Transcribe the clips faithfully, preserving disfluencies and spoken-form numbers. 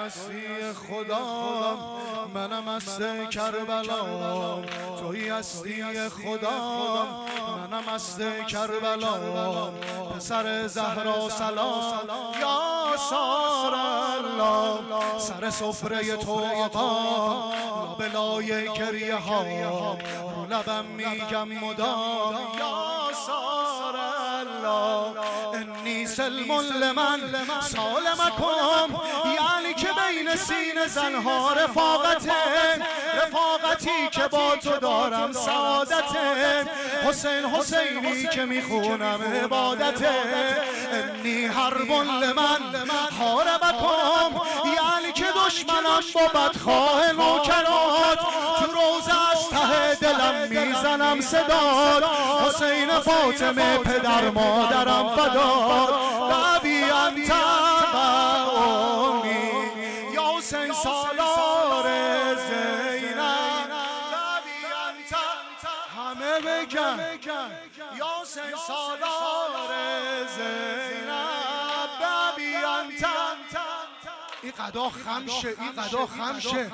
هستی خدا، منم هستی کربلا. توی هستی خدا، منم هستی کربلا. پسر زهرا سلام یا سار الله. سر سفره تو آقا لابلای گریه ها، رو لبم میگم مدام یا سار الله. انی سلم لمن سالمکم، یعنی که بین سین زنها رفاقته، رفاقتی که با تو دارم سعادته. حسین حسینی که میخونم عبادته. انی حرب لمن حاربکم، یعنی که دشمنم با بدخواه نوکرات، تو روزه از ته دلم میزنم صدا. حسین فاطمه پدر مادرم فداد. بابی انت و امی یا حسین سالار زینب. بابی انت همه بگن یا حسین سالار زینب. بابی انت این قدا خمشه، این قدا خمشه.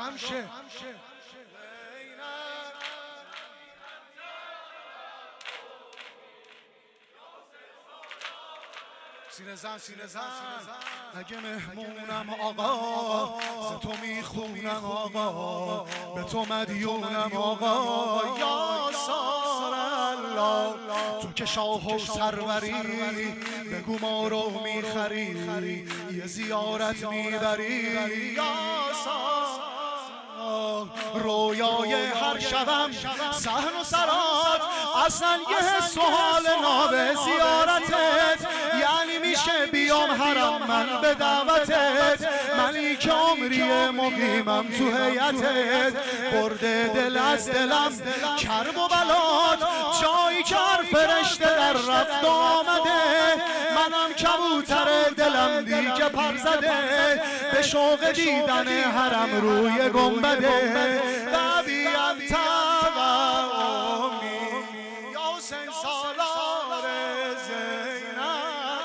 سینه زن سینه زن اگه مهمونم آقا، ز تو میخونم آقا، به تو مدیونم آقا یا سار الله. تو که شاه و سروری، بگو ما رو میخری، یه زیارت میبری یا سار. رویای هر شبم صحن و سرات، اصلا یه حس و حال ناب زیارتت. یعنی میشه بیام حرم من به دعوتت، منی که عمری مقیمم تو هیئتت. برده دل از دلم کرب و بلات، جایی که هر فرشته در رفت آمده. منم کبوتر دلم دیگه پر زده، به شوق دیدن حرم روی گنبده. بابی انت و امی یا حسین سالار زینب.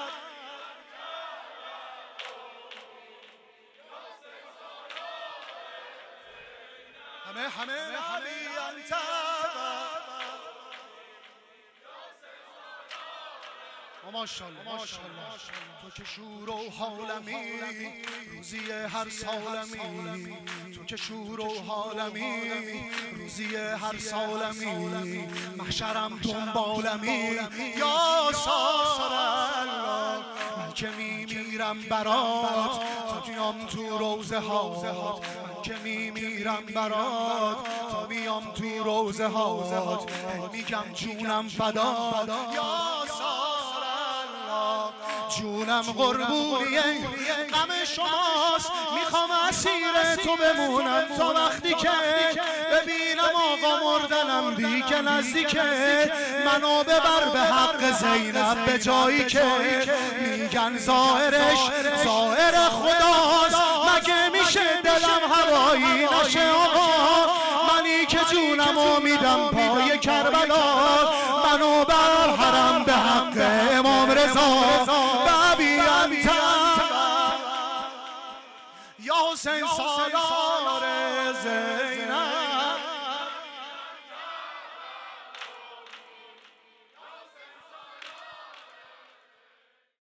همه همه بابی انت ماشاءالله ماشاءالله. تو که شور و حالمی، روزی هر سالمی. تو که شور و حالمی، روزی هر سالمی. محشرم دنبالمی یا سار الله. من که میمیرم برات، تا بیام تو روزه هات. من که میمیرم برات، تا بیام تو روزه هات. میگم جونم فدا یا سار. جونم قربونیه غم شماست، میخوام اسیر تو بمونم تا وقتی که ببینم آقا مردنم دیگه نزدیکه. منو ببر به حق زینب به جایی که میگن ظاهرش ظاهر خداست. مگه میشه دلم هوایی نشه آقا، منی که جونمو میدم پای کربلا. منو بر حرم به حق امام رضا. بابی انت یا حسین سالار